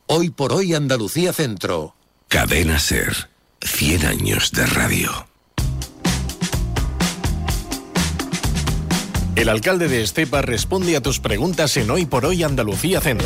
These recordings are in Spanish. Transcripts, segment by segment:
Hoy por hoy Andalucía Centro. Cadena SER. 100 años de radio. El alcalde de Estepa responde a tus preguntas en Hoy por Hoy Andalucía Centro.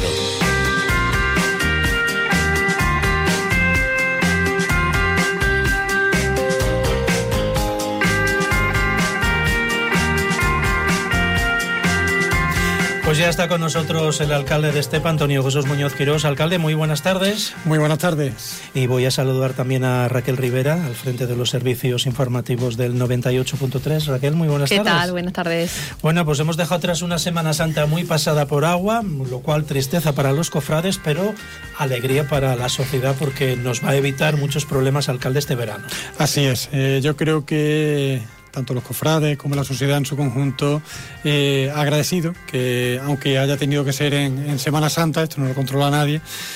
Pues ya está con nosotros el alcalde de Estepa, Antonio Jesús Muñoz Quirós. Alcalde, muy buenas tardes. Muy buenas tardes. Y voy a saludar también a Raquel Rivera, al frente de los servicios informativos del 98.3. Raquel, muy buenas tardes. ¿Qué tal? Buenas tardes. Bueno, pues hemos dejado atrás una Semana Santa muy pasada por agua, lo cual tristeza para los cofrades, pero alegría para la sociedad porque nos va a evitar muchos problemas, alcalde, este verano. Así es. Yo creo que tanto los cofrades como la sociedad en su conjunto agradecido que, aunque haya tenido que ser en Semana Santa, esto no lo controla nadie,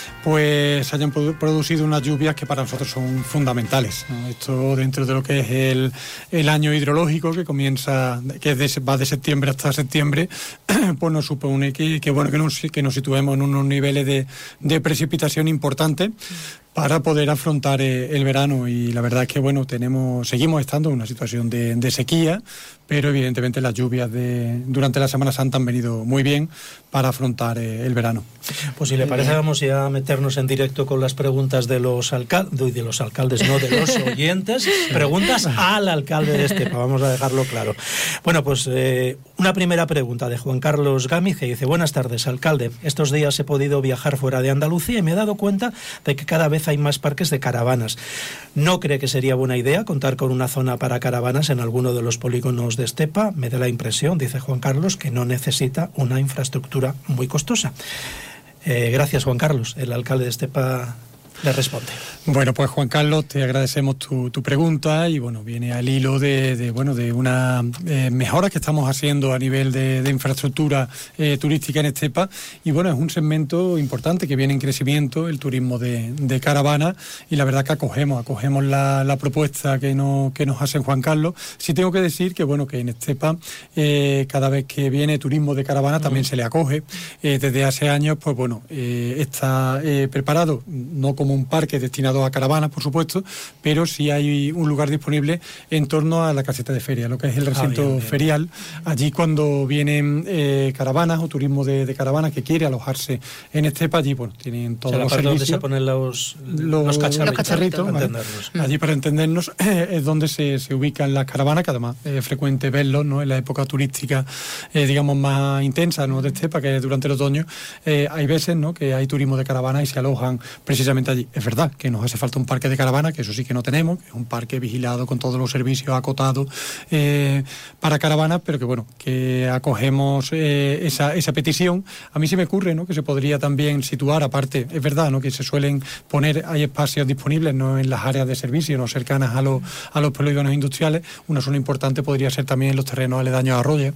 pues hayan producido unas lluvias que para nosotros son fundamentales, ¿no? Esto dentro de lo que es el año hidrológico que comienza, va de septiembre hasta septiembre, pues nos supone que bueno que nos situemos en unos niveles de precipitación importantes para poder afrontar el verano. Y la verdad es que bueno, seguimos estando en una situación de sequía, pero evidentemente las lluvias durante la Semana Santa han venido muy bien para afrontar el verano. Pues si le parece, vamos ya a meternos en directo con las preguntas de los alcaldes, no, de los oyentes. Preguntas al alcalde de Estepa, vamos a dejarlo claro. Bueno, pues una primera pregunta de Juan Carlos Gámez, que dice: buenas tardes, alcalde. Estos días he podido viajar fuera de Andalucía y me he dado cuenta de que cada vez hay más parques de caravanas. ¿No cree que sería buena idea contar con una zona para caravanas en alguno de los polígonos de Estepa? Me da la impresión, dice Juan Carlos, que no necesita una infraestructura muy costosa. Gracias, Juan Carlos. El alcalde de Estepa le responde. Bueno, pues Juan Carlos, te agradecemos tu pregunta y bueno, viene al hilo de una mejora que estamos haciendo a nivel de infraestructura turística en Estepa, y bueno, es un segmento importante que viene en crecimiento, el turismo de caravana, y la verdad que acogemos la propuesta que nos hace Juan Carlos. Sí tengo que decir que bueno, que en Estepa cada vez que viene turismo de caravana también se le acoge. Desde hace años, pues bueno, está preparado, no como un parque destinado a caravanas, por supuesto, pero sí hay un lugar disponible en torno a la caseta de feria, lo que es el recinto ferial. Allí cuando vienen caravanas o turismo de caravanas que quiere alojarse en Estepa, allí bueno, tienen todos los servicios. Donde se ponen los cacharritos, ¿vale? Allí, para entendernos, es donde se ubican las caravanas, que además es frecuente verlos, ¿no? En la época turística, digamos, más intensa, ¿no? de Estepa, que es durante el otoño. Hay veces, ¿no? que hay turismo de caravana y se alojan precisamente allí. Es verdad que nos hace falta un parque de caravana, que eso sí que no tenemos, que es un parque vigilado con todos los servicios acotados para caravanas, pero que bueno, que acogemos esa petición. A mí se me ocurre, ¿no? que se podría también situar, aparte, es verdad, ¿no? que se suelen poner, hay espacios disponibles, no en las áreas de servicio, no cercanas a los polígonos industriales. Una zona importante podría ser también en los terrenos aledaños a Arroyo.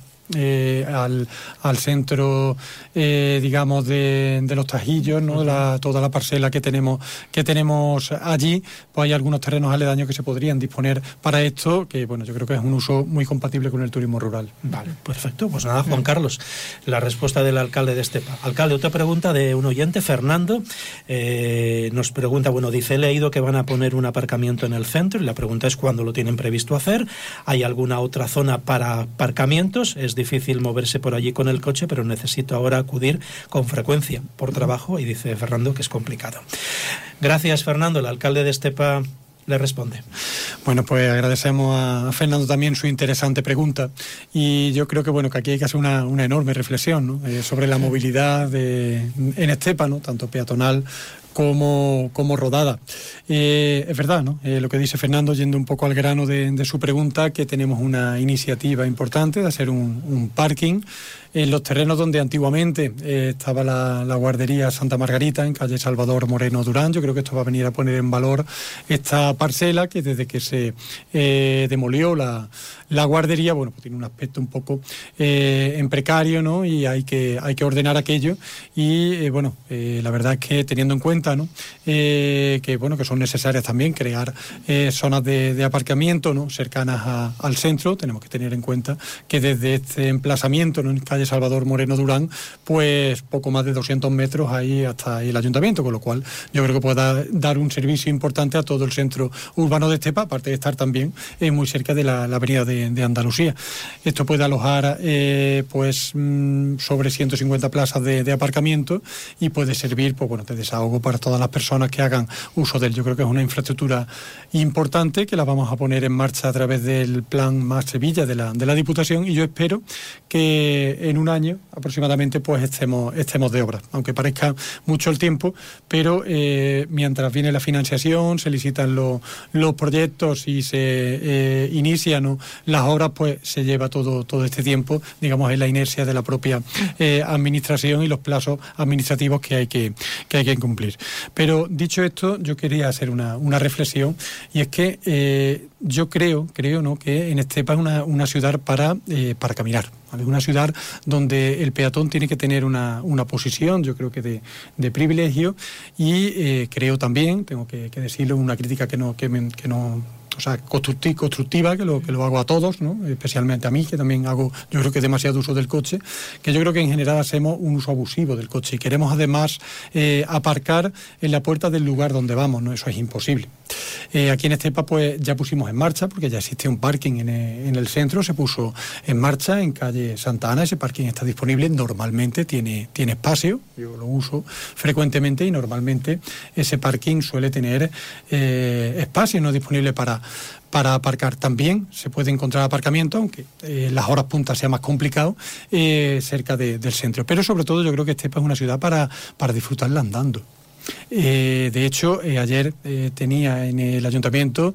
Al centro, digamos, de los Tajillos, ¿no? Toda la parcela que tenemos allí, pues hay algunos terrenos aledaños que se podrían disponer para esto, que bueno, yo creo que es un uso muy compatible con el turismo rural. Vale, perfecto. Pues nada, Juan Carlos, la respuesta del alcalde de Estepa. Alcalde, otra pregunta de un oyente, Fernando, nos pregunta, bueno, dice: he leído que van a poner un aparcamiento en el centro, y la pregunta es ¿cuándo lo tienen previsto hacer? ¿Hay alguna otra zona para aparcamientos? Es difícil moverse por allí con el coche, pero necesito ahora acudir con frecuencia por trabajo, y dice Fernando que es complicado. Gracias, Fernando. El alcalde de Estepa le responde. Bueno, pues agradecemos a Fernando también su interesante pregunta, y yo creo que bueno, que aquí hay que hacer una enorme reflexión, ¿no? Sobre la movilidad en Estepa, ¿no? Tanto peatonal como rodada. Es verdad, ¿no? Lo que dice Fernando, yendo un poco al grano de su pregunta, que tenemos una iniciativa importante de hacer un parking en los terrenos donde antiguamente estaba la guardería Santa Margarita, en calle Salvador Moreno Durán. Yo creo que esto va a venir a poner en valor esta parcela que desde que se demolió la La guardería, bueno, pues tiene un aspecto un poco en precario, ¿no? Y hay que ordenar aquello y, bueno, la verdad es que teniendo en cuenta, ¿no? Que son necesarias también crear zonas de aparcamiento, ¿no? Cercanas al centro. Tenemos que tener en cuenta que desde este emplazamiento, ¿no? En calle Salvador Moreno Durán, pues poco más de 200 metros ahí hasta el ayuntamiento, con lo cual yo creo que puede dar un servicio importante a todo el centro urbano de Estepa, aparte de estar también muy cerca de la avenida de Andalucía. Esto puede alojar sobre 150 plazas de aparcamiento y puede servir de desahogo para todas las personas que hagan uso de él. Yo creo que es una infraestructura importante que la vamos a poner en marcha a través del plan Más Sevilla de la Diputación, y yo espero que en un año aproximadamente pues estemos de obra, aunque parezca mucho el tiempo, pero mientras viene la financiación, se licitan los proyectos y se inician las obras, pues se lleva todo este tiempo, digamos, en la inercia de la propia administración y los plazos administrativos que hay que cumplir. Pero dicho esto, yo quería hacer una reflexión, y es que yo creo, ¿no?, que en Estepa es una ciudad para caminar, ¿vale? Una ciudad donde el peatón tiene que tener una posición, yo creo que de privilegio, y creo también, tengo que decirlo, una crítica que no o sea, constructiva, que lo hago a todos, ¿no? Especialmente a mí, que también hago, yo creo que demasiado uso del coche, que yo creo que en general hacemos un uso abusivo del coche y queremos además aparcar en la puerta del lugar donde vamos, ¿no? Eso es imposible. Aquí en Estepa pues ya pusimos en marcha, porque ya existe un parking en el centro, se puso en marcha en calle Santa Ana. Ese parking está disponible, normalmente tiene espacio, yo lo uso frecuentemente, y normalmente ese parking suele tener espacio no disponible para aparcar. También se puede encontrar aparcamiento, aunque las horas puntas sea más complicado, cerca del centro. Pero sobre todo yo creo que Estepa es una ciudad para disfrutarla andando. De hecho, ayer tenía en el ayuntamiento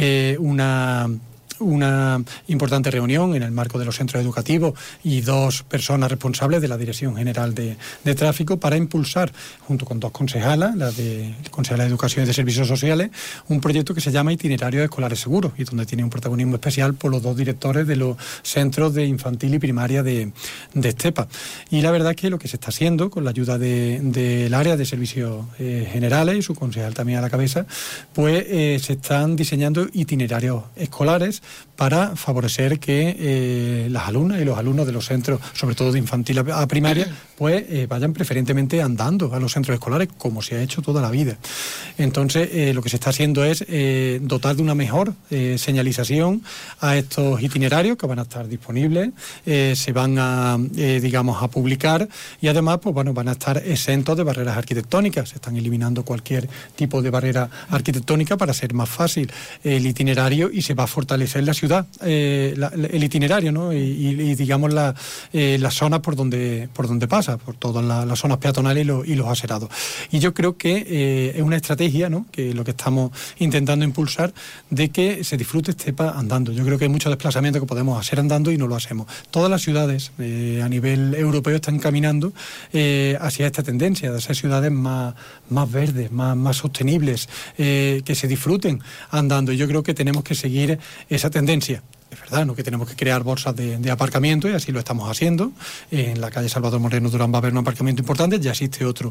una importante reunión en el marco de los centros educativos y 2 personas responsables de la Dirección General de Tráfico para impulsar, junto con 2 concejalas, la concejala de Educación y de Servicios Sociales, un proyecto que se llama Itinerarios Escolares Seguros, y donde tiene un protagonismo especial por los 2 directores de los centros de infantil y primaria de Estepa. Y la verdad es que lo que se está haciendo, con la ayuda del área de Servicios Generales y su concejal también a la cabeza, pues se están diseñando itinerarios escolares para favorecer que las alumnas y los alumnos de los centros, sobre todo de infantil a primaria, pues vayan preferentemente andando a los centros escolares, como se ha hecho toda la vida. Entonces, lo que se está haciendo es dotar de una mejor señalización a estos itinerarios que van a estar disponibles, se van a publicar, y además pues van a estar exentos de barreras arquitectónicas. Se están eliminando cualquier tipo de barrera arquitectónica para hacer más fácil el itinerario, y se va a fortalecer la ciudad, el itinerario, ¿no? Y digamos las zonas por donde pasa, por todas las zonas peatonales y los acerados. Y yo creo que es una estrategia, ¿no?, que lo que estamos intentando impulsar, de que se disfrute Estepa andando. Yo creo que hay muchos desplazamientos que podemos hacer andando y no lo hacemos. Todas las ciudades a nivel europeo están caminando hacia esta tendencia de ser ciudades más verdes, más sostenibles, que se disfruten andando. Y yo creo que tenemos que seguir esa tendencia. Es verdad, ¿no?, que tenemos que crear bolsas de aparcamiento, y así lo estamos haciendo. En la calle Salvador Moreno Durán va a haber un aparcamiento importante, ya existe otro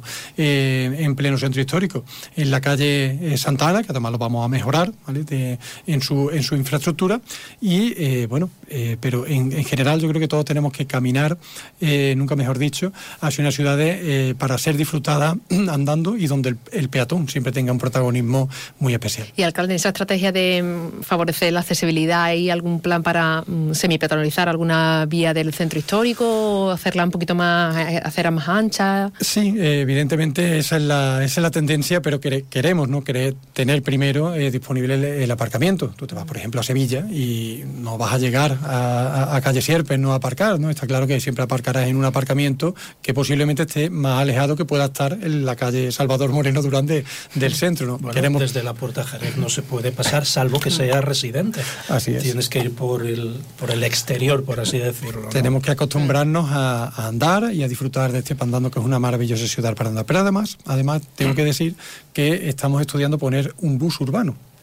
en pleno centro histórico. En la calle Santa Ana, que además lo vamos a mejorar, ¿vale?, en su infraestructura. Y pero en general yo creo que todos tenemos que caminar, nunca mejor dicho, hacia una ciudad para ser disfrutada andando, y donde el peatón siempre tenga un protagonismo muy especial. Y alcalde, esa estrategia de favorecer la accesibilidad, ¿hay algún plan para semipeatonalizar alguna vía del centro histórico, hacerla un poquito más, hacerla más ancha? Sí, evidentemente esa es la tendencia, pero queremos tener primero disponible el aparcamiento. Tú te vas, por ejemplo, a Sevilla y no vas a llegar a calle Sierpes, no a aparcar, ¿no? Está claro que siempre aparcarás en un aparcamiento que posiblemente esté más alejado que pueda estar en la calle Salvador Moreno Durán del centro, ¿no? Bueno, desde la Puerta Jerez no se puede pasar, salvo que sea residente. Así es. Tienes que ir por el exterior, por así decirlo, ¿no? Tenemos que acostumbrarnos a andar y a disfrutar de Estepa andando, que es una maravillosa ciudad para andar. Pero además tengo que decir que estamos estudiando poner un bus urbano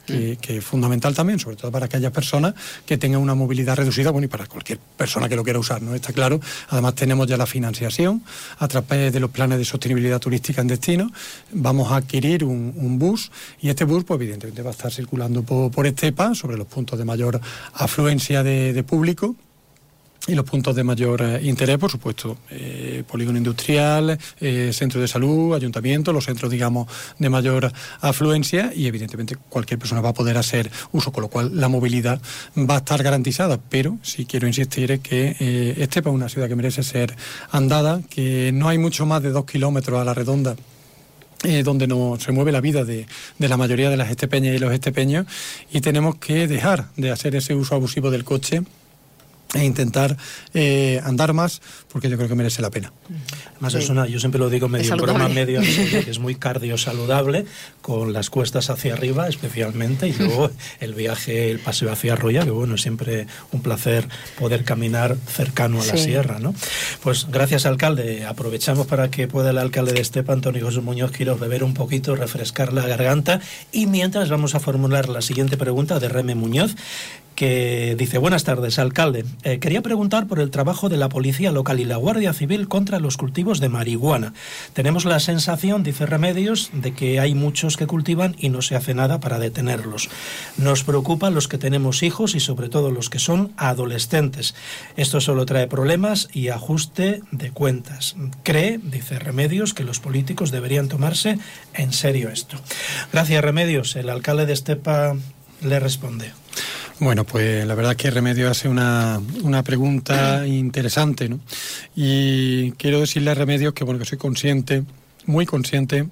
que es fundamental también, sobre todo para aquellas personas que tengan una movilidad reducida, bueno, y para cualquier persona que lo quiera usar, ¿no? Está claro. Además tenemos ya la financiación a través de los planes de sostenibilidad turística en destino. Vamos a adquirir un bus, y este bus, pues evidentemente va a estar circulando por Estepa, sobre los puntos de mayor afluencia de público. Y los puntos de mayor interés, por supuesto, polígono industrial, centro de salud, ayuntamiento, los centros, digamos, de mayor afluencia, y evidentemente cualquier persona va a poder hacer uso, con lo cual la movilidad va a estar garantizada. Pero sí quiero insistir en que Estepa es una ciudad que merece ser andada, que no hay mucho más de 2 kilómetros a la redonda donde no se mueve la vida de la mayoría de las estepeñas y los estepeños, y tenemos que dejar de hacer ese uso abusivo del coche e intentar andar más, porque yo creo que merece la pena. Además, es yo siempre lo digo medio en broma, medio en serio, que es muy cardiosaludable, con las cuestas hacia arriba especialmente, y luego el viaje, el paseo hacia Arroya, que bueno, es siempre un placer poder caminar cercano a la sierra, ¿no? Pues gracias, alcalde. Aprovechamos para que pueda el alcalde de Estepa, Antonio José Muñoz Quirós, beber un poquito, refrescar la garganta, y mientras vamos a formular la siguiente pregunta de Reme Muñoz, que dice: buenas tardes, alcalde. Quería preguntar por el trabajo de la Policía Local y la Guardia Civil contra los cultivos de marihuana. Tenemos la sensación, dice Remedios, de que hay muchos que cultivan y no se hace nada para detenerlos. Nos preocupan los que tenemos hijos y sobre todo los que son adolescentes. Esto solo trae problemas y ajuste de cuentas. Cree, dice Remedios, que los políticos deberían tomarse en serio esto. Gracias, Remedios. El alcalde de Estepa le responde. Bueno, pues la verdad es que Remedios hace una pregunta interesante, ¿no? Y quiero decirle a Remedios que, bueno, que soy consciente, muy consciente,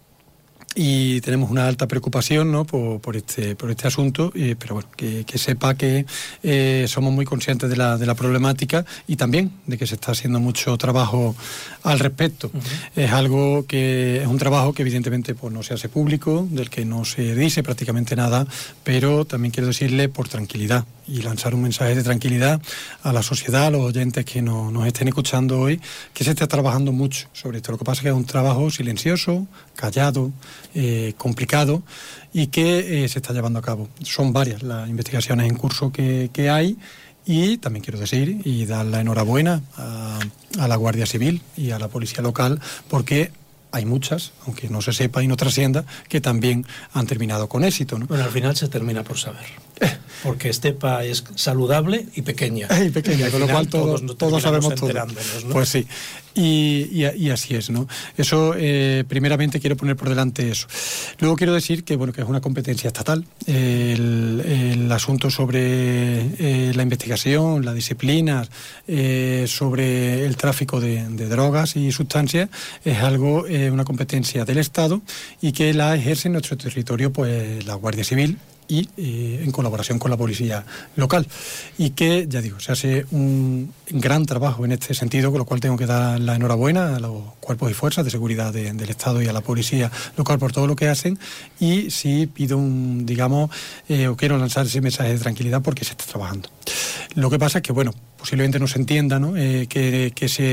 y tenemos una alta preocupación, ¿no?, por este asunto, pero bueno, que sepa que somos muy conscientes de la problemática, y también de que se está haciendo mucho trabajo al respecto. Es algo que es un trabajo que evidentemente pues no se hace público, del que no se dice prácticamente nada, pero también quiero decirle, por tranquilidad, y lanzar un mensaje de tranquilidad a la sociedad, a los oyentes que nos estén escuchando hoy, que se está trabajando mucho sobre esto. Lo que pasa es que es un trabajo silencioso, callado, complicado, y que se está llevando a cabo. Son varias las investigaciones en curso que hay, y también quiero decir y dar la enhorabuena a la Guardia Civil y a la Policía Local, porque hay muchas, aunque no se sepa y no trascienda, que también han terminado con éxito, ¿no? Bueno, al final se termina por saber. Porque Estepa es saludable y pequeña. Y pequeña, con lo cual todos sabemos todo. ¿No? Pues sí, y así es, ¿no? Eso, primeramente quiero poner por delante eso. Luego quiero decir que, bueno, que es una competencia estatal. El asunto sobre la investigación, las disciplinas, sobre el tráfico de drogas y sustancias, es algo, una competencia del Estado, y que la ejerce en nuestro territorio pues la Guardia Civil, y en colaboración con la policía local, y que, ya digo, se hace un gran trabajo en este sentido, con lo cual tengo que dar la enhorabuena a los cuerpos y fuerzas de seguridad del Estado y a la policía local por todo lo que hacen, y sí pido o quiero lanzar ese mensaje de tranquilidad, porque se está trabajando. Lo que pasa es que, bueno, posiblemente no se entienda, ¿no?, que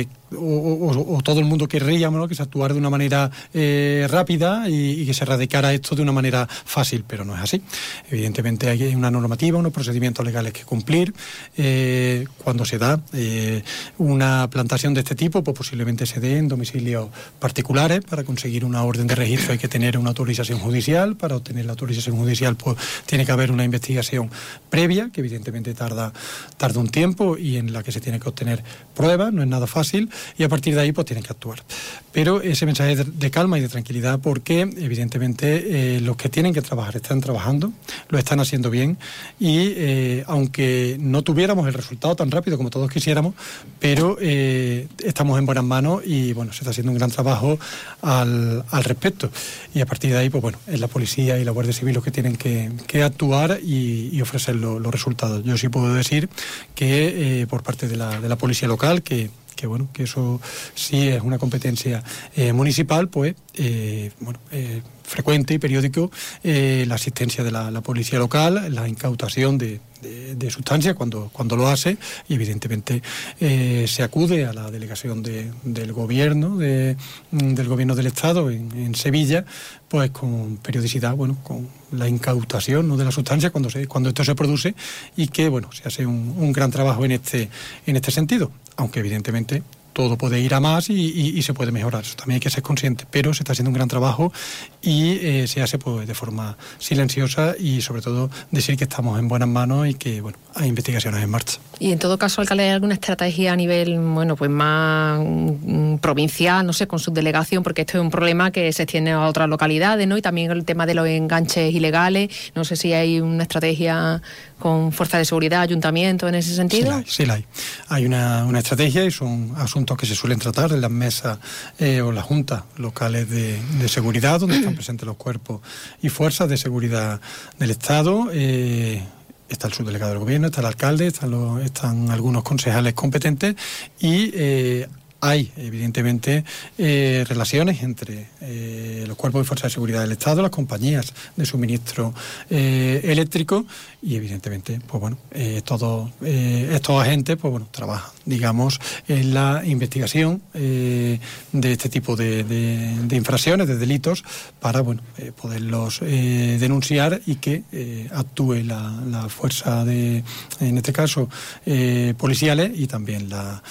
todo el mundo querríamos, ¿no?, que se actuara de una manera rápida y que se erradicara esto de una manera fácil, pero no es así. Evidentemente hay una normativa, unos procedimientos legales que cumplir. Cuando se da una plantación de este tipo, pues posiblemente se dé en domicilios particulares. Para conseguir una orden de registro hay que tener una autorización judicial. Para obtener la autorización judicial, pues tiene que haber una investigación previa, que evidentemente tarda un tiempo, y en la que se tiene que obtener pruebas. No es nada fácil, y a partir de ahí pues tienen que actuar. Pero ese mensaje de calma y de tranquilidad, porque evidentemente los que tienen que trabajar están trabajando, lo están haciendo bien, y aunque no tuviéramos el resultado tan rápido como todos quisiéramos, pero estamos en buenas manos, y bueno, se está haciendo un gran trabajo al respecto, y a partir de ahí pues bueno, es la policía y la Guardia Civil los que tienen que actuar y ofrecer los resultados. Yo sí puedo decir que por parte de la policía local, que bueno, que eso sí es una competencia municipal, pues frecuente y periódico la asistencia de la policía local, la incautación de sustancias cuando lo hace, y evidentemente se acude a la delegación del gobierno del gobierno del Estado en Sevilla, pues con periodicidad, bueno, con la incautación, ¿no?, de la sustancia cuando esto se produce, y que bueno, se hace un gran trabajo en este sentido, aunque evidentemente todo puede ir a más y se puede mejorar. Eso también hay que ser consciente, pero se está haciendo un gran trabajo y se hace pues de forma silenciosa, y sobre todo decir que estamos en buenas manos y que bueno, hay investigaciones en marcha. Y en todo caso, alcalde, ¿hay alguna estrategia a nivel, bueno, pues más provincial, no sé, con subdelegación? Porque esto es un problema que se extiende a otras localidades, ¿no? Y también el tema de los enganches ilegales. No sé si hay una estrategia con fuerzas de seguridad, ayuntamiento, en ese sentido. Sí la hay. Hay una estrategia, y son asuntos que se suelen tratar en las mesas o las juntas locales de seguridad, donde están presentes los cuerpos y fuerzas de seguridad del Estado. Está el subdelegado del gobierno, está el alcalde, están algunos concejales competentes, y hay evidentemente relaciones entre los cuerpos y fuerzas de seguridad del Estado, las compañías de suministro eléctrico, y evidentemente pues bueno, todos estos agentes pues bueno, trabajan, digamos, en la investigación de este tipo de infracciones, de delitos, para bueno, poderlos denunciar, y que actúe la fuerza en este caso policiales, y también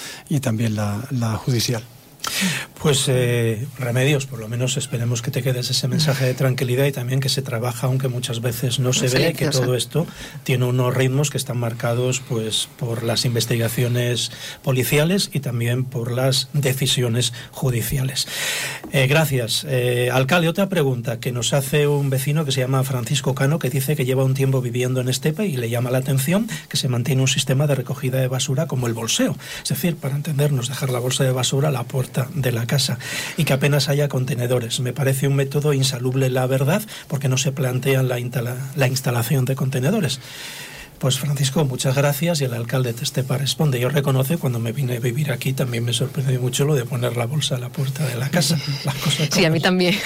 la judicial. Pues Remedios, por lo menos esperemos que te quedes ese mensaje de tranquilidad, y también que se trabaja, aunque muchas veces no se ve, que todo esto tiene unos ritmos que están marcados pues por las investigaciones policiales y también por las decisiones judiciales. Gracias. Alcalde, otra pregunta que nos hace un vecino que se llama Francisco Cano, que dice que lleva un tiempo viviendo en Estepa y le llama la atención que se mantiene un sistema de recogida de basura como el bolseo. Es decir, para entendernos, dejar la bolsa de basura a la puerta de la casa, y que apenas haya contenedores. Me parece un método insalubre, la verdad, porque no se plantean la instalación de contenedores. Pues Francisco, muchas gracias, y el alcalde de Estepa responde. Yo reconozco, cuando me vine a vivir aquí también me sorprendió mucho lo de poner la bolsa a la puerta de la casa. Las cosas sí, a mí también.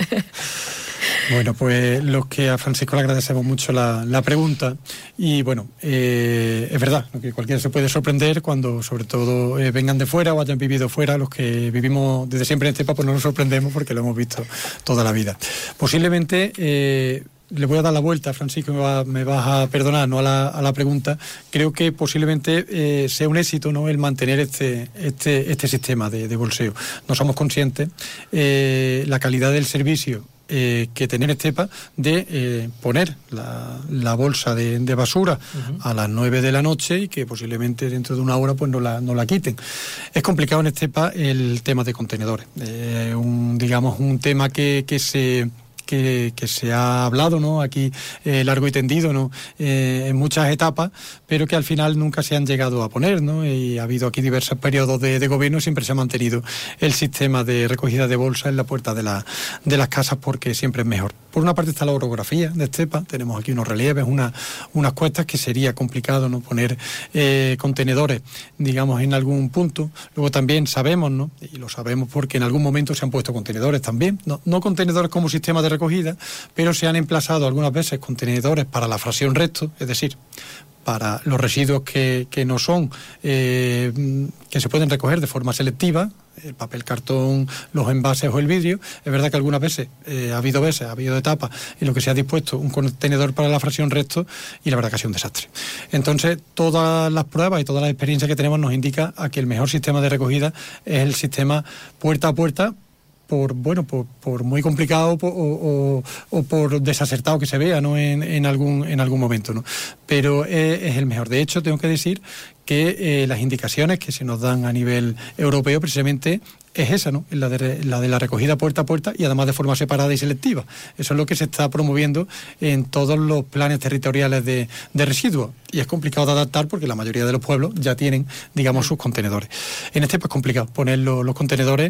Bueno, pues que a Francisco le agradecemos mucho la pregunta, y bueno, es verdad que cualquiera se puede sorprender cuando sobre todo vengan de fuera o hayan vivido fuera. Los que vivimos desde siempre en Estepa pues no nos sorprendemos, porque lo hemos visto toda la vida. Posiblemente le voy a dar la vuelta, Francisco, me vas a perdonar, ¿no?, a la pregunta. Creo que posiblemente sea un éxito, ¿no?, el mantener este sistema de bolseo. No somos conscientes la calidad del servicio que tener Estepa de poner la bolsa de basura a las 9 de la noche, y que posiblemente dentro de una hora pues no la quiten. Es complicado en Estepa el tema de contenedores, un tema que se ha hablado, ¿no?, aquí largo y tendido, ¿no?, en muchas etapas, pero que al final nunca se han llegado a poner, ¿no?, y ha habido aquí diversos periodos de gobierno, y siempre se ha mantenido el sistema de recogida de bolsa en la puerta de las casas, porque siempre es mejor. Por una parte está la orografía de Estepa, tenemos aquí unos relieves, unas cuestas que sería complicado, ¿no?, poner contenedores, digamos, en algún punto. Luego también sabemos, ¿no?, y lo sabemos porque en algún momento se han puesto contenedores también, no contenedores como sistema de recogida, pero se han emplazado algunas veces contenedores para la fracción resto, es decir, para los residuos que no son, que se pueden recoger de forma selectiva, el papel, cartón, los envases o el vidrio. Es verdad que algunas veces, ha habido etapas en lo que se ha dispuesto un contenedor para la fracción resto, y la verdad que ha sido un desastre. Entonces, todas las pruebas y toda la experiencia que tenemos nos indica a que el mejor sistema de recogida es el sistema puerta a puerta, por muy complicado o por desacertado que se vea, ¿no?, en algún momento, ¿no? Pero es el mejor. De hecho, tengo que decir que las indicaciones que se nos dan a nivel europeo precisamente es esa, ¿no? La de la recogida puerta a puerta y además de forma separada y selectiva. Eso es lo que se está promoviendo en todos los planes territoriales de residuos. Y es complicado de adaptar porque la mayoría de los pueblos ya tienen, digamos, sus contenedores. En este pues complicado poner los contenedores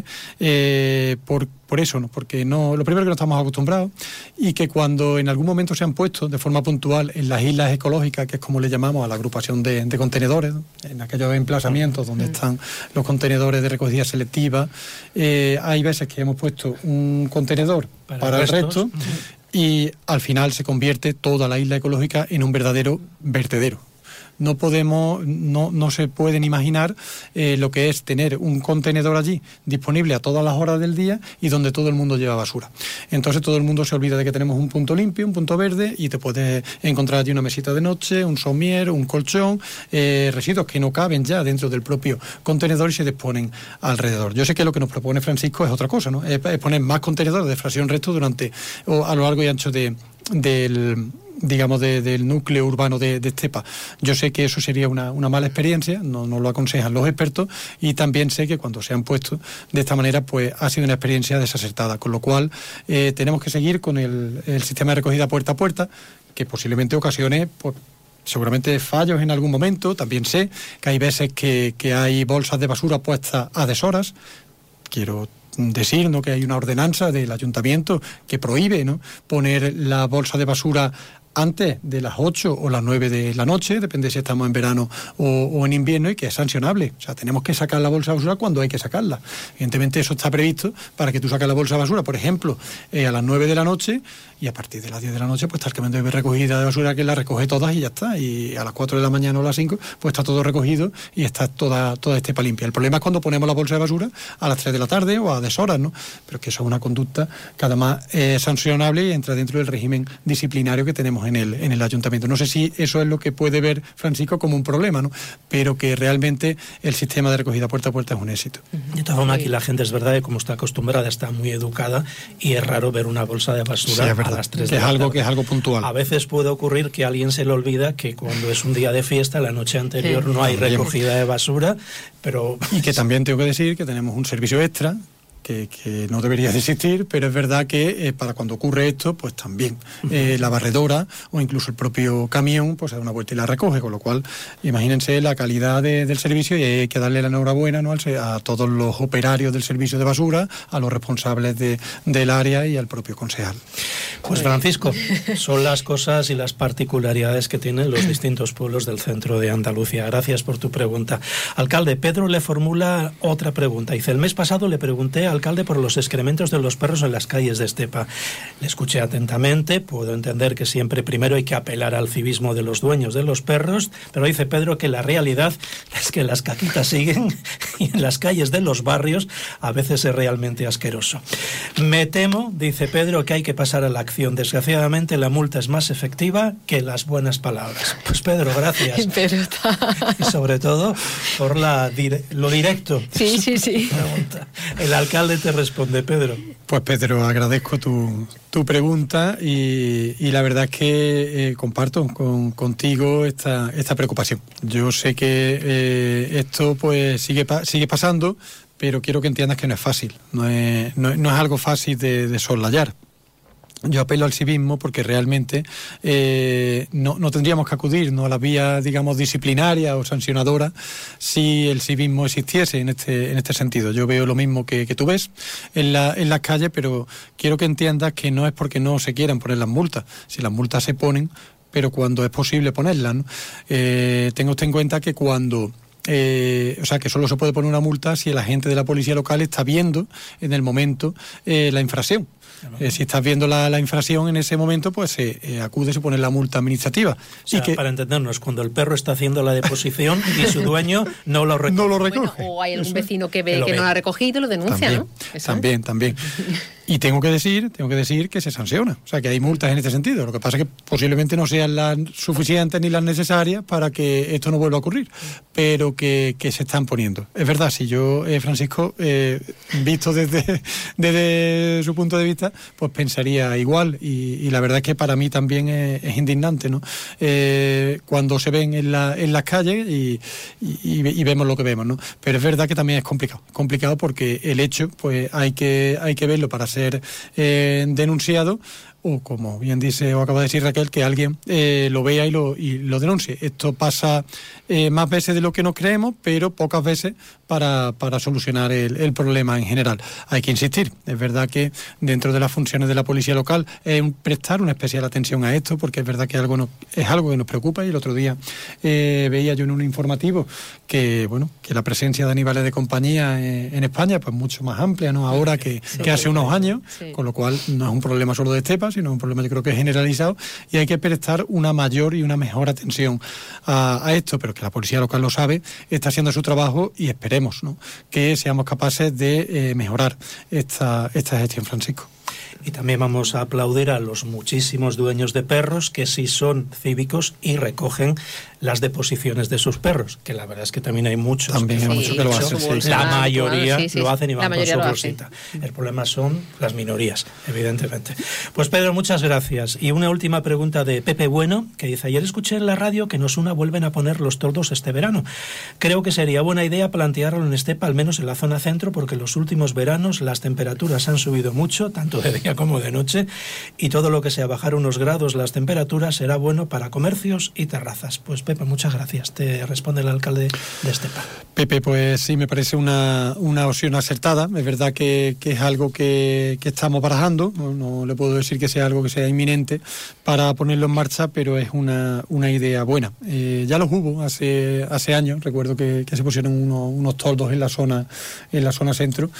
por eso, ¿no? Porque lo primero que no estamos acostumbrados y que cuando en algún momento se han puesto de forma puntual en las islas ecológicas, que es como le llamamos a la agrupación de contenedores, ¿no? En aquellos emplazamientos donde están los contenedores de recogida selectiva, hay veces que hemos puesto un contenedor para el resto y al final se convierte toda la isla ecológica en un verdadero vertedero. No se pueden imaginar lo que es tener un contenedor allí disponible a todas las horas del día y donde todo el mundo lleva basura. Entonces todo el mundo se olvida de que tenemos un punto limpio, un punto verde, y te puedes encontrar allí una mesita de noche, un somier, un colchón, residuos que no caben ya dentro del propio contenedor y se disponen alrededor. Yo sé que lo que nos propone Francisco es otra cosa, ¿no? Es poner más contenedores de fracción resto a lo largo y ancho del núcleo urbano de Estepa. Yo sé que eso sería una mala experiencia, no lo aconsejan los expertos, y también sé que cuando se han puesto de esta manera pues ha sido una experiencia desacertada, con lo cual tenemos que seguir con el sistema de recogida puerta a puerta, que posiblemente ocasione pues seguramente fallos en algún momento. También sé que hay veces que hay bolsas de basura puestas a deshoras. Quiero decir, ¿no?, que hay una ordenanza del ayuntamiento que prohíbe, ¿no?, poner la bolsa de basura antes de las 8 o las 9 de la noche, depende si estamos en verano o en invierno, y que es sancionable. O sea, tenemos que sacar la bolsa de basura cuando hay que sacarla. Evidentemente eso está previsto para que tú saques la bolsa de basura, por ejemplo, a las 9 de la noche, y a partir de las 10 de la noche pues está el camión de recogida de basura que la recoge todas y ya está. Y a las 4 de la mañana o a las 5 pues está todo recogido y está toda Estepa limpia. El problema es cuando ponemos la bolsa de basura a las 3 de la tarde o a deshoras, ¿no? Pero que eso es una conducta que además es sancionable y entra dentro del régimen disciplinario que tenemos en el ayuntamiento. No sé si eso es lo que puede ver Francisco como un problema, ¿no?, pero que realmente el sistema de recogida puerta a puerta es un éxito. De todas formas, aquí la gente es verdad que como está acostumbrada, está muy educada, y es raro ver una bolsa de basura a las 3 de la tarde. Que es algo puntual. A veces puede ocurrir que a alguien se le olvida que cuando es un día de fiesta, la noche anterior no hay recogida de basura, pero... Y que también tengo que decir que tenemos un servicio extra que no debería de existir, pero es verdad que para cuando ocurre esto, pues también la barredora o incluso el propio camión pues da una vuelta y la recoge, con lo cual imagínense la calidad del servicio, y hay que darle la enhorabuena, ¿no?, a todos los operarios del servicio de basura, a los responsables del área y al propio concejal. Pues Francisco, son las cosas y las particularidades que tienen los distintos pueblos del centro de Andalucía. Gracias por tu pregunta. Alcalde, Pedro le formula otra pregunta. Dice: el mes pasado le pregunté al alcalde por los excrementos de los perros en las calles de Estepa. Le escuché atentamente, puedo entender que siempre primero hay que apelar al civismo de los dueños de los perros, pero dice Pedro que la realidad es que las caquitas siguen y en las calles de los barrios a veces es realmente asqueroso. Me temo, dice Pedro, que hay que pasar a la acción. Desgraciadamente la multa es más efectiva que las buenas palabras. Pues Pedro, gracias. Y sobre todo por lo directo. Sí. Pregunta. El alcalde te responde, Pedro. Pues Pedro, agradezco tu pregunta y la verdad es que comparto contigo esta preocupación. Yo sé que esto pues sigue pasando, pero quiero que entiendas que no es fácil, no es algo fácil de soslayar. Yo apelo al civismo porque realmente no tendríamos que acudir, ¿no?, a la vía, digamos, disciplinaria o sancionadora si el civismo existiese en este sentido. Yo veo lo mismo que tú ves en las calles, pero quiero que entiendas que no es porque no se quieran poner las multas. Si las multas se ponen, pero cuando es posible ponerlas, ¿no? Tenga usted en cuenta que cuando... que solo se puede poner una multa si el agente de la policía local está viendo en el momento la infracción. Si estás viendo la infracción en ese momento, pues acude y pone la multa administrativa. O sea, para entendernos, cuando el perro está haciendo la deposición y su dueño no lo recoge. Bueno, o hay algún vecino que ve que no lo ha recogido y lo denuncia, también, ¿no? También. Y tengo que decir que se sanciona, o sea, que hay multas en este sentido. Lo que pasa es que posiblemente no sean las suficientes ni las necesarias para que esto no vuelva a ocurrir, pero que se están poniendo. Es verdad, si yo, Francisco, visto desde su punto de vista, pues pensaría igual, y la verdad es que para mí también es indignante, ¿no? Cuando se ven en las calles y vemos lo que vemos, ¿no? Pero es verdad que también es complicado porque el hecho, pues hay que verlo para ser denunciado, o como bien dice o acaba de decir Raquel, que alguien lo vea y lo denuncie. Esto pasa más veces de lo que nos creemos, pero pocas veces para solucionar el problema en general. Hay que insistir, es verdad que dentro de las funciones de la policía local prestar una especial atención a esto, porque es verdad que es algo que nos preocupa, y el otro día veía yo en un informativo que la presencia de animales de compañía en España pues mucho más amplia, ¿no? Ahora que hace unos años, con lo cual no es un problema solo de estepa, sino un problema, yo creo que es generalizado, y hay que prestar una mayor y una mejor atención a esto, pero que la policía local lo sabe, está haciendo su trabajo, y esperemos, ¿no?, que seamos capaces de mejorar esta gestión, Francisco. Y también vamos a aplaudir a los muchísimos dueños de perros que sí son cívicos y recogen las deposiciones de sus perros, que la verdad es que también hay muchos que lo hacen. La mayoría lo hacen y van con su bolsita. El problema son las minorías, evidentemente. Pues Pedro, muchas gracias. Y una última pregunta de Pepe Bueno, que dice: ayer escuché en la radio que en Osuna vuelven a poner los toldos este verano. Creo que sería buena idea plantearlo en Estepa, al menos en la zona centro, porque en los últimos veranos las temperaturas han subido mucho, tanto de día como de noche, y todo lo que sea bajar unos grados las temperaturas será bueno para comercios y terrazas. Pues Pepe, muchas gracias. Te responde el alcalde de Estepa. Pepe, pues sí, me parece una opción acertada. Es verdad que es algo que estamos barajando. No le puedo decir que sea algo que sea inminente para ponerlo en marcha, pero es una idea buena. Ya los hubo hace años. Recuerdo que se pusieron unos toldos en la zona centro,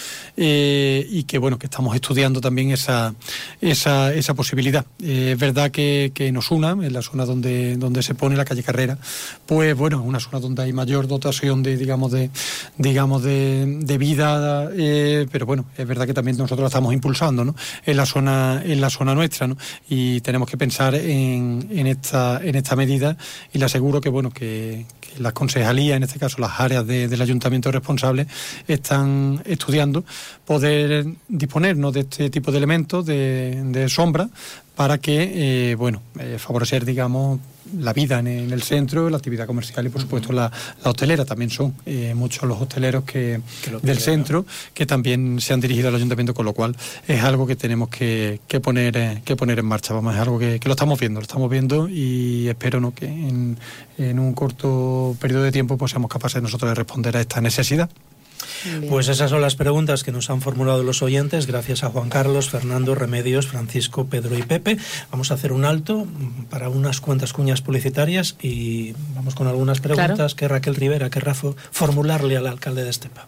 y que que estamos estudiando también esa posibilidad. Es verdad que en Osuna, en la zona donde se pone la calle Carrera, pues es una zona donde hay mayor dotación de vida, pero es verdad que también nosotros la estamos impulsando, ¿no?, en la zona nuestra, ¿no?, y tenemos que pensar en esta medida, y le aseguro que las concejalías, en este caso las áreas del ayuntamiento responsables, están estudiando poder disponernos de este tipo de elementos de sombra para que favorecer, la vida en el centro, la actividad comercial y por supuesto la hostelera. También son muchos los hosteleros del centro que también se han dirigido al ayuntamiento, con lo cual es algo que tenemos que poner en marcha. Es algo que lo estamos viendo, y espero, ¿no?, que en un corto periodo de tiempo pues seamos capaces nosotros de responder a esta necesidad. Bien. Pues esas son las preguntas que nos han formulado los oyentes, gracias a Juan Carlos, Fernando, Remedios, Francisco, Pedro y Pepe. Vamos a hacer un alto para unas cuantas cuñas publicitarias y vamos con algunas preguntas que Raquel Rivera querrá formularle al alcalde de Estepa.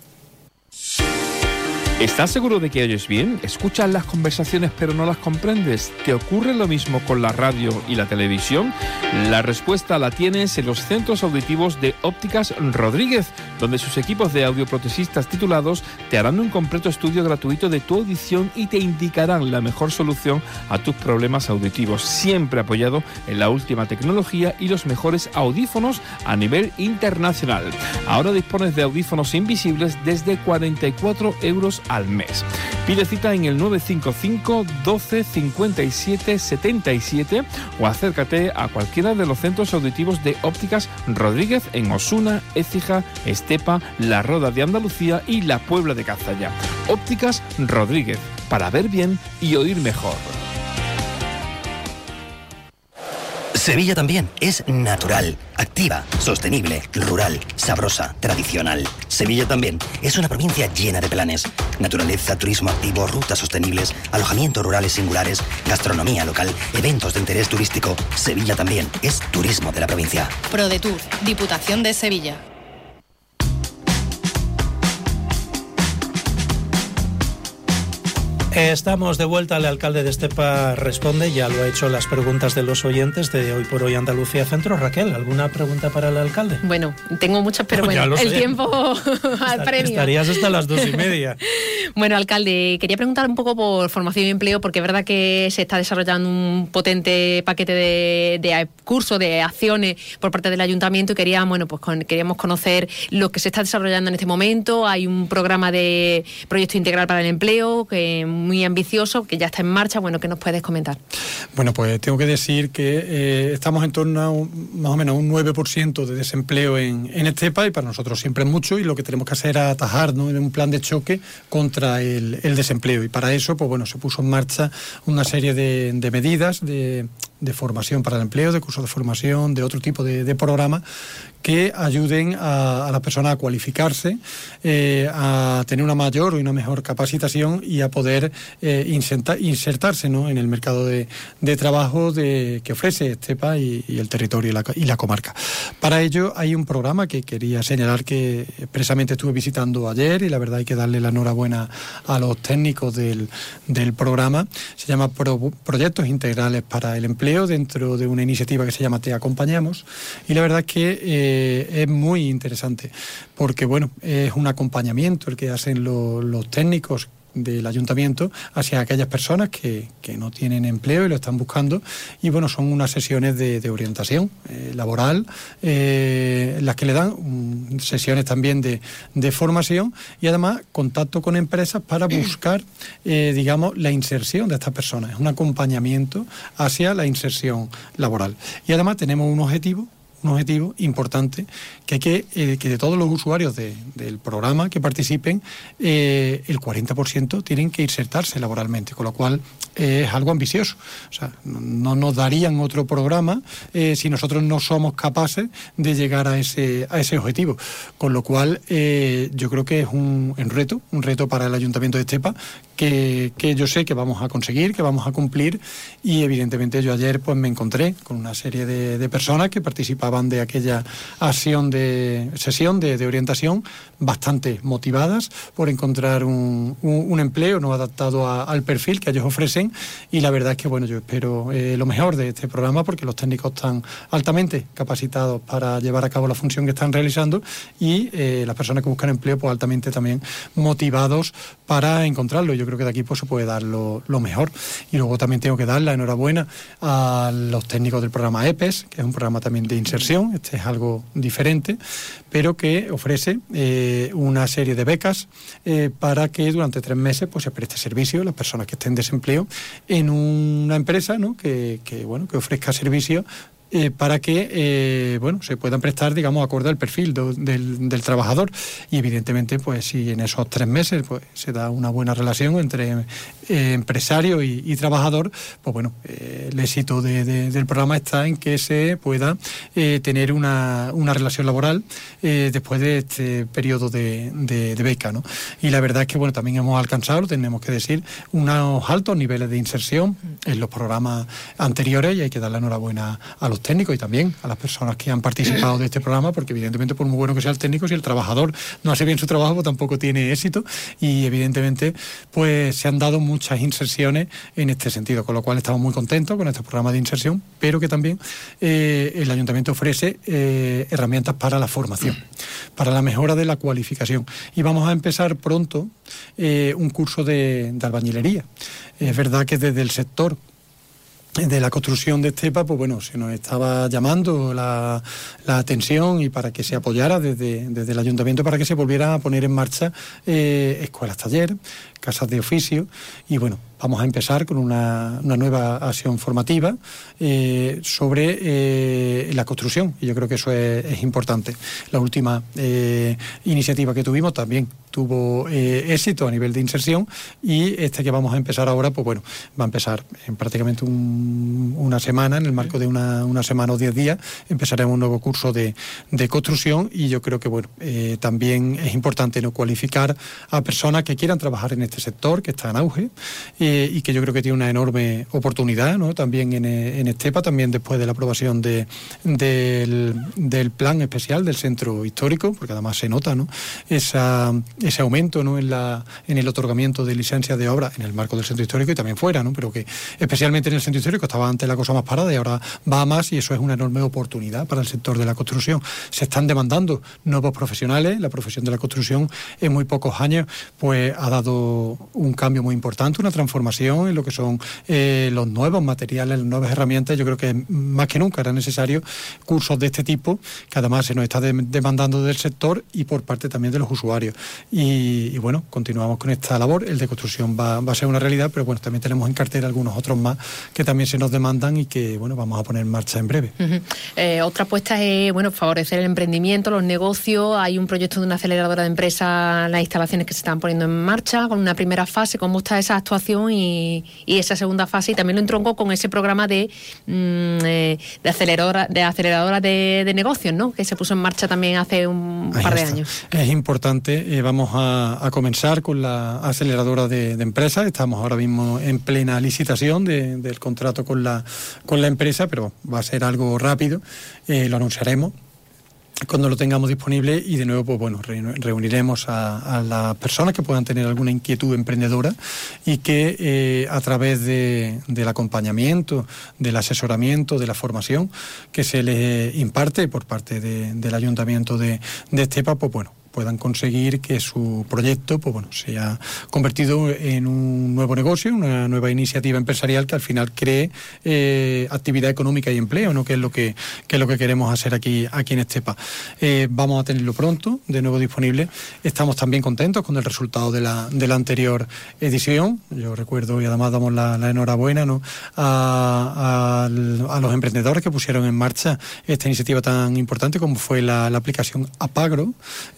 ¿Estás seguro de que oyes bien? ¿Escuchas las conversaciones pero no las comprendes? ¿Te ocurre lo mismo con la radio y la televisión? La respuesta la tienes en los centros auditivos de Ópticas Rodríguez, donde sus equipos de audioprotesistas titulados te harán un completo estudio gratuito de tu audición y te indicarán la mejor solución a tus problemas auditivos, siempre apoyado en la última tecnología y los mejores audífonos a nivel internacional. Ahora dispones de audífonos invisibles desde 44 € al mes. Pide cita en el 955 12 57 77 o acércate a cualquiera de los centros auditivos de Ópticas Rodríguez en Osuna, Écija, Estepa, La Roda de Andalucía y La Puebla de Cazalla. Ópticas Rodríguez, para ver bien y oír mejor. Sevilla también es natural, activa, sostenible, rural, sabrosa, tradicional. Sevilla también es una provincia llena de planes. Naturaleza, turismo activo, rutas sostenibles, alojamientos rurales singulares, gastronomía local, eventos de interés turístico. Sevilla también es turismo de la provincia. ProDetour, Diputación de Sevilla. Estamos de vuelta. El alcalde de Estepa responde, ya lo ha hecho las preguntas de los oyentes de Hoy por Hoy Andalucía Centro. Raquel, ¿alguna pregunta para el alcalde? Bueno, tengo muchas, pero bueno, el tiempo apremia. Estarías hasta las 2:30. Bueno, alcalde, quería preguntar un poco por formación y empleo, porque es verdad que se está desarrollando un potente paquete de cursos, de acciones por parte del ayuntamiento, y queríamos conocer lo que se está desarrollando en este momento. Hay un programa de proyecto integral para el empleo que muy ambicioso, que ya está en marcha. Bueno, ¿qué nos puedes comentar? Bueno, pues tengo que decir que estamos en torno a más o menos un 9% de desempleo en Estepa, y para nosotros siempre es mucho, y lo que tenemos que hacer es atajar, ¿no?, en un plan de choque contra el desempleo. Y para eso, pues bueno, se puso en marcha una serie de medidas de formación para el empleo, de cursos de formación, de otro tipo de programas que ayuden a las personas a cualificarse, a tener una mayor y una mejor capacitación y a poder insertarse, ¿no?, en el mercado de trabajo que ofrece Estepa y el territorio y la comarca. Para ello hay un programa que quería señalar, que expresamente estuve visitando ayer, y la verdad hay que darle la enhorabuena a los técnicos del programa. Se llama Proyectos Integrales para el Empleo, dentro de una iniciativa que se llama Te Acompañamos, y la verdad es que es muy interesante, porque bueno, es un acompañamiento el que hacen los técnicos del ayuntamiento hacia aquellas personas que no tienen empleo y lo están buscando, y bueno, son unas sesiones de orientación laboral, las que le dan sesiones también de formación, y además contacto con empresas para buscar digamos, la inserción de estas personas. Es un acompañamiento hacia la inserción laboral, y además tenemos un objetivo importante, que de todos los usuarios del programa que participen, el 40% tienen que insertarse laboralmente, con lo cual es algo ambicioso. O sea, no nos darían otro programa si nosotros no somos capaces de llegar a ese objetivo. Con lo cual yo creo que es un reto para el Ayuntamiento de Estepa, que yo sé que vamos a conseguir, que vamos a cumplir, y evidentemente yo ayer pues me encontré con una serie de personas que participaban de aquella sesión de orientación, bastante motivadas por encontrar un empleo no adaptado al perfil que ellos ofrecen, y la verdad es que bueno, yo espero lo mejor de este programa, porque los técnicos están altamente capacitados para llevar a cabo la función que están realizando, y las personas que buscan empleo pues altamente también motivados para encontrarlo. Yo creo que de aquí pues se puede dar lo mejor. Y luego también tengo que dar la enhorabuena a los técnicos del programa EPES, que es un programa también de inserción. Este es algo diferente, pero que ofrece una serie de becas para que durante 3 meses pues se preste servicio a las personas que estén en desempleo en una empresa, ¿no?, que ofrezca servicios para que se puedan prestar, digamos, acorde al perfil del trabajador. Y evidentemente pues si en esos 3 meses pues se da una buena relación entre empresario y trabajador, pues bueno, el éxito del programa está en que se pueda tener una relación laboral después de este periodo de beca, ¿no? Y la verdad es que bueno, también hemos alcanzado, tenemos que decir, unos altos niveles de inserción en los programas anteriores, y hay que dar la enhorabuena a los técnicos y también a las personas que han participado de este programa, porque evidentemente por muy bueno que sea el técnico, si el trabajador no hace bien su trabajo, pues tampoco tiene éxito, y evidentemente pues se han dado muchas inserciones en este sentido, con lo cual estamos muy contentos con este programa de inserción, pero que también el Ayuntamiento ofrece herramientas para la formación, para la mejora de la cualificación, y vamos a empezar pronto un curso de albañilería. Es verdad que desde el sector de la construcción de Estepa, pues bueno, se nos estaba llamando la atención, y para que se apoyara desde el ayuntamiento, para que se volviera a poner en marcha escuelas taller, casas de oficio, y bueno, vamos a empezar con una nueva acción formativa sobre la construcción, y yo creo que eso es importante. La última iniciativa que tuvimos también tuvo éxito a nivel de inserción, y este que vamos a empezar ahora, pues bueno, va a empezar en prácticamente una semana, en el marco de una semana o 10 días, empezaremos un nuevo curso de construcción, y yo creo que bueno, también es importante no cualificar a personas que quieran trabajar en este sector, que está en auge, y que yo creo que tiene una enorme oportunidad, ¿no? También en Estepa, también después de la aprobación del plan especial del centro histórico, porque además se nota, ¿no? ese aumento, ¿no? en el otorgamiento de licencias de obra en el marco del centro histórico y también fuera, ¿no? Pero que especialmente en el centro histórico estaba antes la cosa más parada y ahora va a más, y eso es una enorme oportunidad para el sector de la construcción. Se están demandando nuevos profesionales. La profesión de la construcción en muy pocos años pues ha dado un cambio muy importante, una transformación en lo que son los nuevos materiales, las nuevas herramientas. Yo creo que más que nunca era necesario cursos de este tipo, que además se nos está demandando del sector y por parte también de los usuarios. Y bueno, continuamos con esta labor. El de construcción va a ser una realidad, pero bueno, también tenemos en cartera algunos otros más que también se nos demandan y que bueno, vamos a poner en marcha en breve. Otra apuesta es favorecer el emprendimiento, los negocios. Hay un proyecto de una aceleradora de empresas, las instalaciones que se están poniendo en marcha, con una primera fase. ¿Cómo está esa actuación y esa segunda fase? Y también lo entronco con ese programa de aceleradora de negocios, ¿no? Que se puso en marcha también hace un par de años. Es importante. Vamos a comenzar con la aceleradora de empresas. Estamos ahora mismo en plena licitación del contrato con la empresa, pero va a ser algo rápido. Lo anunciaremos cuando lo tengamos disponible y de nuevo pues bueno, reuniremos a las personas que puedan tener alguna inquietud emprendedora y que a través del acompañamiento, del asesoramiento, de la formación que se les imparte por parte del Ayuntamiento de Estepa, pues bueno, puedan conseguir que su proyecto pues bueno, sea convertido en un nuevo negocio, una nueva iniciativa empresarial que al final cree actividad económica y empleo, ¿no? que es lo que queremos hacer aquí en Estepa. Vamos a tenerlo pronto, de nuevo disponible. Estamos también contentos con el resultado de la anterior edición. Yo recuerdo y además damos la enhorabuena, ¿no? a los emprendedores que pusieron en marcha esta iniciativa tan importante como fue la aplicación Apagro.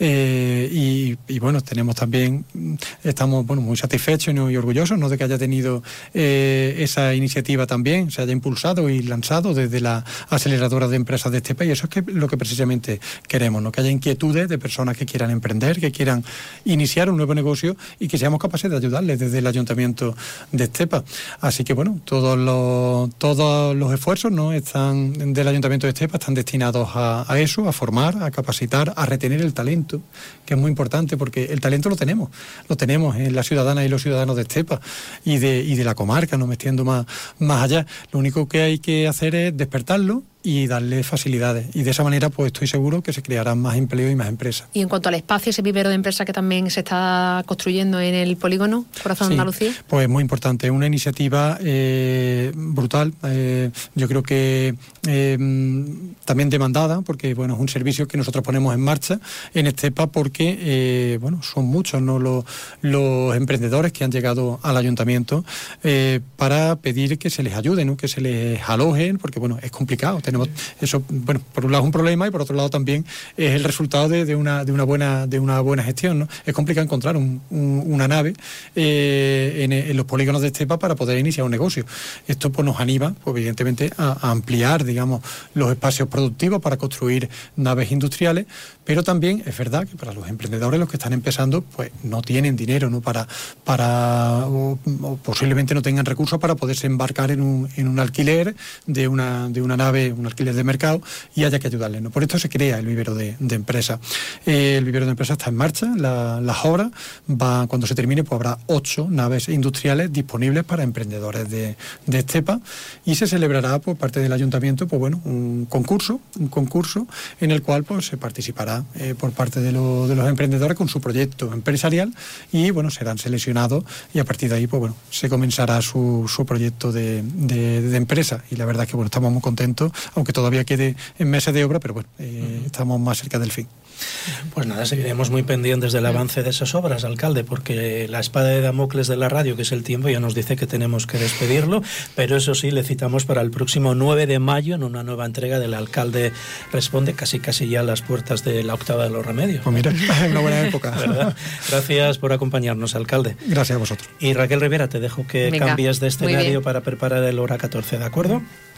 Y bueno, estamos muy satisfechos, ¿no? y orgullosos, ¿no? de que haya tenido esa iniciativa también, se haya impulsado y lanzado desde la aceleradora de empresas de Estepa, y eso es lo que precisamente queremos, ¿no? que haya inquietudes de personas que quieran emprender, que quieran iniciar un nuevo negocio y que seamos capaces de ayudarles desde el Ayuntamiento de Estepa. Así que bueno, todos los esfuerzos, ¿no? del Ayuntamiento de Estepa están destinados a eso, a formar, a capacitar, a retener el talento, que es muy importante porque el talento lo tenemos en las ciudadanas y los ciudadanos de Estepa y de la comarca, no me extiendo más allá. Lo único que hay que hacer es despertarlo y darle facilidades, y de esa manera pues estoy seguro que se crearán más empleo y más empresas. Y en cuanto al espacio, ese vivero de empresas que también se está construyendo en el polígono Corazón de Andalucía. Pues muy importante, una iniciativa brutal, yo creo que también demandada, porque bueno, es un servicio que nosotros ponemos en marcha en Estepa porque son muchos, ¿no? los emprendedores que han llegado al ayuntamiento para pedir que se les ayude, ¿no? que se les alojen, porque bueno, es complicado. Tenemos eso, bueno, por un lado es un problema y por otro lado también es el resultado de una buena gestión, ¿no? Es complicado encontrar una nave en los polígonos de Estepa para poder iniciar un negocio. Esto pues nos anima, pues, evidentemente, a ampliar, digamos, los espacios productivos para construir naves industriales, pero también es verdad que para los emprendedores, los que están empezando, pues no tienen dinero, ¿no? o posiblemente no tengan recursos para poderse embarcar en un alquiler de una nave, un alquiler de mercado, y haya que ayudarles, ¿no? Por esto se crea el vivero de empresas. El vivero de empresas está en marcha, las obras, cuando se termine, pues habrá 8 naves industriales disponibles para emprendedores de Estepa, y se celebrará por parte del ayuntamiento, pues bueno, un concurso en el cual pues se participará por parte de los emprendedores con su proyecto empresarial, y bueno, serán seleccionados y a partir de ahí pues bueno, se comenzará su proyecto de empresa, y la verdad es que bueno, estamos muy contentos, aunque todavía quede en meses de obra, pero bueno, estamos más cerca del fin. Pues nada, seguiremos muy pendientes del avance de esas obras, alcalde, porque la espada de Damocles de la radio, que es el tiempo, ya nos dice que tenemos que despedirlo, pero eso sí, le citamos para el próximo 9 de mayo en una nueva entrega del Alcalde Responde, casi ya a las puertas de la octava de los remedios. Pues mira, una buena época. ¿Verdad? Gracias por acompañarnos, alcalde. Gracias a vosotros. Y Raquel Rivera, te dejo que cambies de escenario para preparar el hora 14, ¿de acuerdo?